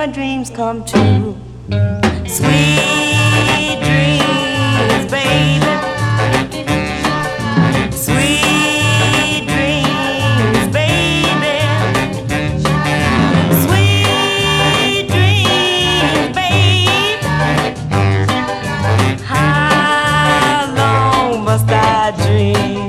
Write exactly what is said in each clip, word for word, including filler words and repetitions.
my dreams come true. Sweet dreams, baby. Sweet dreams, baby. Sweet dreams, babe. How long must I dream?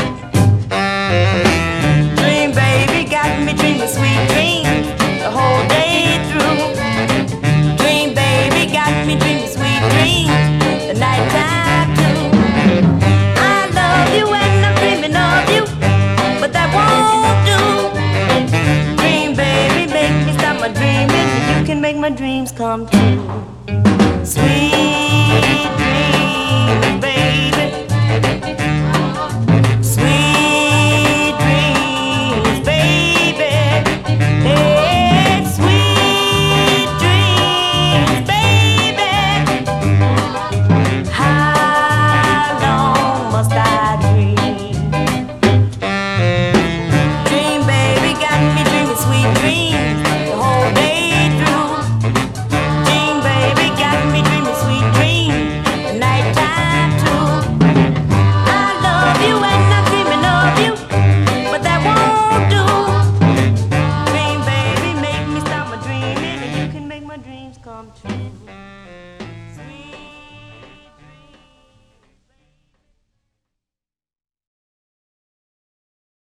Dream, baby, got me dreaming sweet dreams the whole day through. Dream, baby, got me dreaming sweet dreams the night time too. I love you and I'm dreaming of you, but that won't do. Dream, baby, make me stop my dreaming. You can make my dreams come true. Sweet